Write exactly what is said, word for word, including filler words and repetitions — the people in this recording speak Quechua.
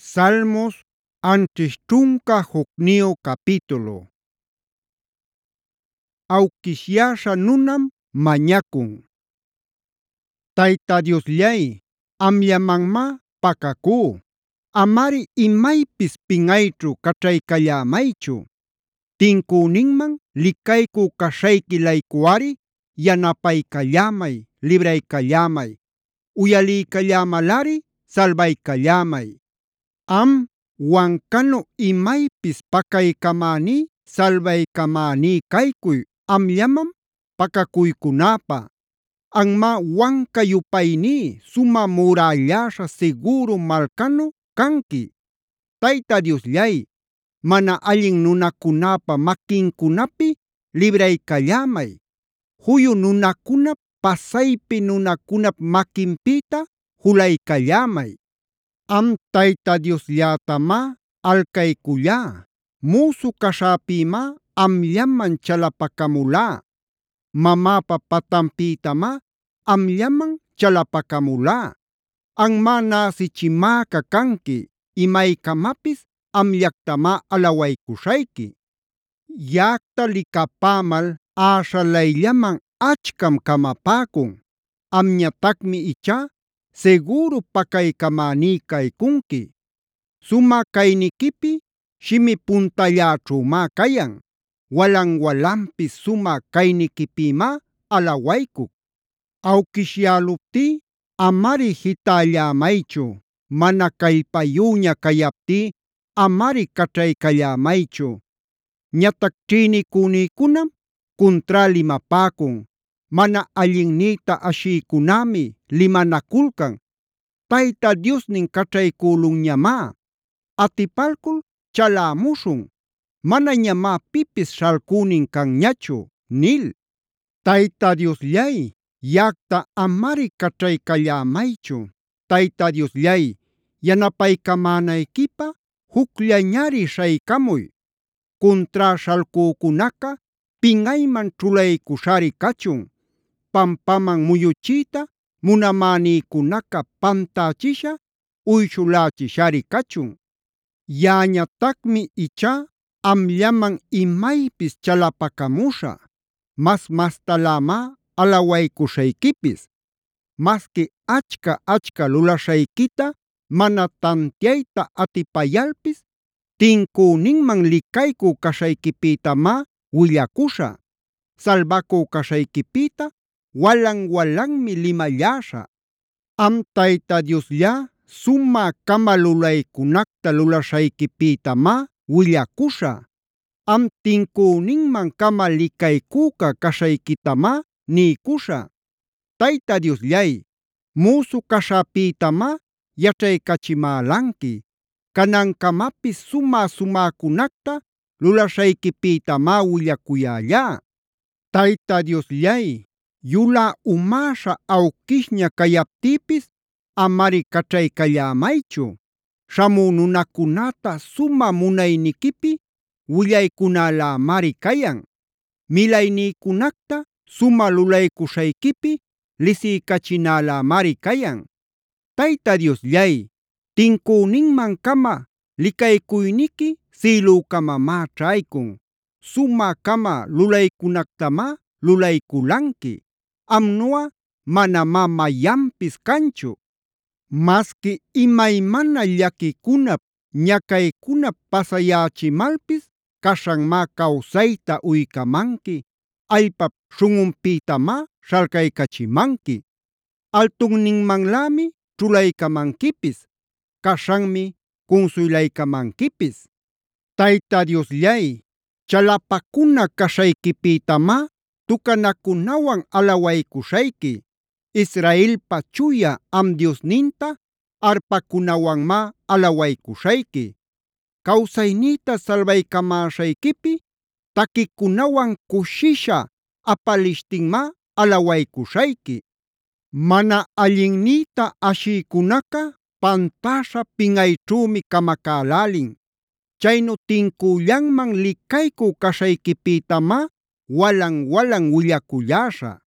Salmos anćhish ćhunka hukniyuq capítulo. Awquishyasha nunam mañakun. Tayta Diosllay, amllamanmá pakakú. Amari imaypis pinꞌayćhu kaćhaykallämaychu. Tincüninman licaycü kaśhayki-laykuꞌari yanapaykallämay, libraykallämay. Uyaliykallämalari salbaykallämay. Am wankanu imaypis pakaykamäní, salbaykamäní kaykuy amllaman pakakuykunäpä. Anmá wanka yupayní sumä murälläśha siguru malcanu kanki. Tayta Diosllay, mana allin nunacunäpa maquincunapi libraykallämay. Juyu nunacunap, pasaypi nunacunap maquinpïta julaykallämay. Am Tayta Diosllätamá alcaycullá. Musu kaśhäpïmá amllaman chalapakamulá. Mamäpa patanpïtamá amllaman chalapakamulá. Anmá näsichimäka kanki. Imaykamapis amllactamá alawaykuśhayki. Yaꞌacta likapämal äśhalayllaman achkam kamapäkun. Amñatacmi ichá seguru pakaykamäní kaykunki. Sumä kayniquipi shimi puntalläćhümá kayan. Walan walanpis sumä kayniquipïmá alawaykuc. Awquishyäluptí amari jitällämaychu. Mana kallpayüña kayaptí amari kaćhaykallämaychu. Ñatac ćhïnicünïcunam contrá limapäcun. Mana allinnïta ashïcunämi limanakulcan. Tayta Diosnin kaćhaycülunñamá. Atipalcul chalämuśhun. Manañamá pipis śhalcünin canñachu nil. Tayta Diosllay, yaꞌacta amari kaćhaykallämaychu. Tayta Diosllay, yanapaykamänayquipä jucllañari śhaycamuy. Contrá śhalcücunaca pinꞌayman ćhulaykuśhari kachun. Pampaman muyuchiyta munamänïcunaca pantächisha uyshulächishari kachun. Yaꞌañatacmi ichá amllaman imaypis chalapakamuśhä. Mas mastalämá alawaykuśhayquipis. Masqui achka-achka lulaśhayquita mana tantiayta atipayalpis, tincüninman licaycü kaśhayquipïtamá willacuśhä. Salbacü kaśhayquipïta walan-walanmi limalläśhä. Am Tayta Diosllá sumä-cama lulaycunacta lulaśhayquipïtamá willacuśhä. Am tincüninman-cama licaycüca kaśhayquitamá niycuśhä. Tayta Diosllay, musu kaśhäpïtamá yaćhaycachimälanqui. Canancamapis sumä-sumäcunacta lulaśhayquipïtamá willacuyällá. Tayta Diosllay, yulä umäśha awquishña kayaptïpis amari kaćhaykallämaychu. Śhamü nunacunäta sumä munayniquipi willaykunälämari kayan. Milaynïcunacta sumä lulaykuśhayquipi lisiycachinälämari kayan. Tayta Diosllay, tincüninman-cama licaycuyniqui sïlücamamá ćhaycun. Sumä-cama lulaycunactamá lulayculanqui. Amnuꞌa manamá mayanpis kanchu. Masqui imaymana llaquicunap, ñacaycunap pasayächimalpis caśhanmá cawsayta uycamanqui. Allpap śhunꞌunpïtamá śhalcaycachimanqui. Altunninmanlämi ćhulaycamanquipis. Caśhanmi cunsuylaycamanquipis. Tayta Diosllay, chalapacuna kaśhayquipïtamá tucanacunawan alawaykuśhayki. Israelpa Chuya am Diosninta arpacunawanmá alawaykuśhayki. Kawsaynïta salbaycamäśhayquipi taquicunawan cushisha apalishtinmá alawaykuśhayki. Mana allinnïta ashïcunaca pantäśha pinꞌayćhümi kamacälälin. Chaynu tincüllanman licaycü kaśhayquipïtamá walan-walan willaculläśhä.